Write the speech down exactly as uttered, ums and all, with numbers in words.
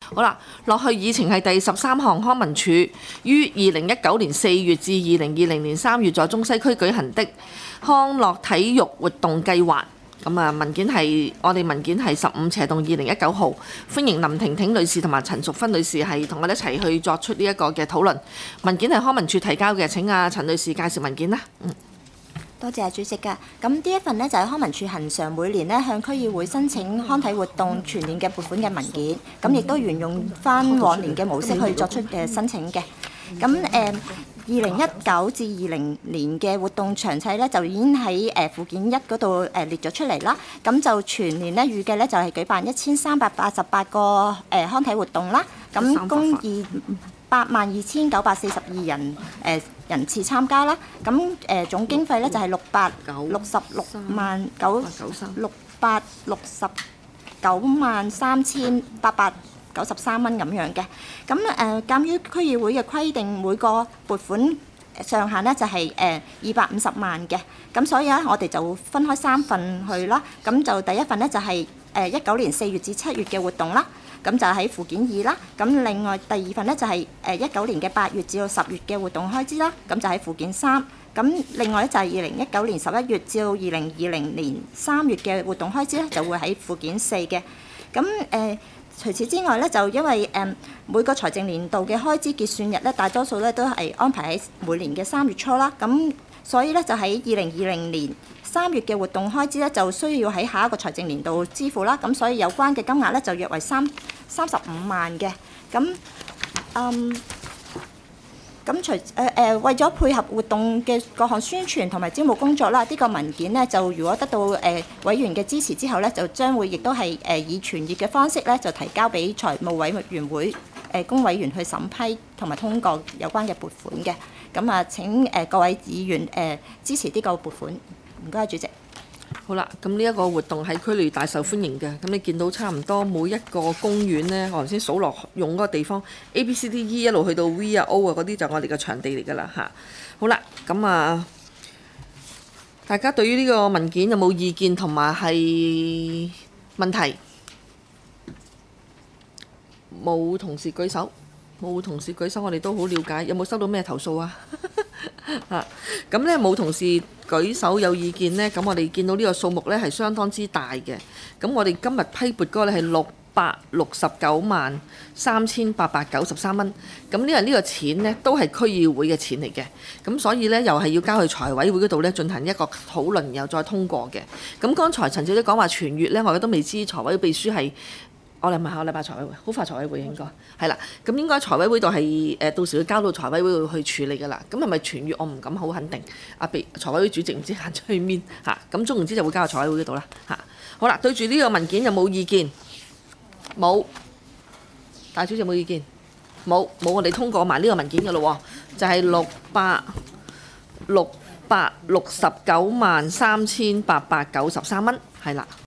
好啦，落去議程係第十三項，康文署於二零一九年四月至二零二零年三月在中西區舉行的康樂體育活動計劃。咁啊，文件係我哋文件係十五斜棟二零一九號，歡迎林婷婷女士同埋陳淑芬女士係同我哋一齊去作出呢一個嘅討論。文件係康文署提交嘅，請阿陳女士介紹文件啦。嗯。 多謝主席㗎。咁呢一份呢，就係康文署恆常每年呢向區議會申請康體活動全年嘅撥款嘅文件，咁亦都沿用翻往年嘅模式去作出嘅申請嘅。咁誒，二零一九至二零年嘅活動詳細呢，就已經喺誒附件一嗰度誒列咗出嚟啦。咁就全年呢，預計呢，就係舉辦一千三百八十八個誒康體活動啦。咁公二八萬二千九百四十二人誒、呃、人次參加啦，咁誒、呃、總經費咧就係六百六十六萬九六百六十九萬三千八百九十三蚊咁樣嘅。咁誒鑑於區議會嘅規定，每個撥款上限咧就係誒二百五十萬嘅，咁所以咧我哋就分開三份去啦。咁就第一份咧就係誒一九年四月至七月嘅活動啦。咁就喺附件二啦，咁另外第二份呢，就係誒一九年嘅八月至到十月嘅活動開支啦，咁就喺附件三。咁另外咧就係二零一九年十一月至到二零二零年三月嘅活動開支咧，就會喺附件四嘅。咁誒、呃、除此之外咧，就因為誒、呃、每個財政年度嘅開支結算日咧，大多數咧都係安排喺每年嘅三月初啦，咁所以咧就喺二零二零年三月嘅活動開支咧，就需要喺下一個財政年度支付啦。咁所以有關嘅金額咧就約為三三十五萬嘅。咁嗯咁除誒誒、呃、為咗配合活動嘅各項宣傳同埋招募工作啦，呢、這個文件呢，就如果得到誒、呃、委員嘅支持之後咧，就將會亦都係誒以傳閱嘅方式咧，就提交俾財務委員會誒供、呃、委員去審批同埋通過有關嘅撥款嘅。咁啊請誒、呃、各位議員誒、呃、支持呢個撥款。唔該，主席。 好啦，咁呢一個活動喺區裏大受歡迎嘅。咁你見到差唔多每一個公園呢，我頭先數落用嗰個地方 A、B、C、D、E 一路去到 V 啊、O 啊嗰啲就我哋嘅場地嚟㗎啦嚇。好啦，咁啊，大家對於呢個文件有冇意見同埋係問題？冇同事舉手，冇同事舉手，我哋都好了解。有冇收到咩投訴啊？啊，咁咧冇同事舉手有意見呢。咁我哋見到呢個數目咧係相當之大嘅。咁我哋今日批撥嗰個咧係六百六十九萬三千八百九十三蚊。咁呢個呢個錢呢，都係區議會嘅錢嚟嘅。咁所以呢，又係要交去財委會嗰度呢進行一個討論，然後再通過嘅。咁剛才陳小姐講話全月呢，我哋都未知財委會秘書係。我哋問下個禮拜財委會，好快財委會應該係啦。咁應該財委會度係誒到時會交到財委會度去處理㗎啦。咁係咪全月我唔敢好肯定。阿秘財委會主席唔知行出去邊嚇，咁總言之就會交到財委會嗰度啦嚇。好啦，對住呢個文件有冇意見？冇。大主席有冇意見？冇冇，我哋通過埋呢個文件㗎咯喎，就係六百六百六十九萬三千八百九十三蚊，係啦。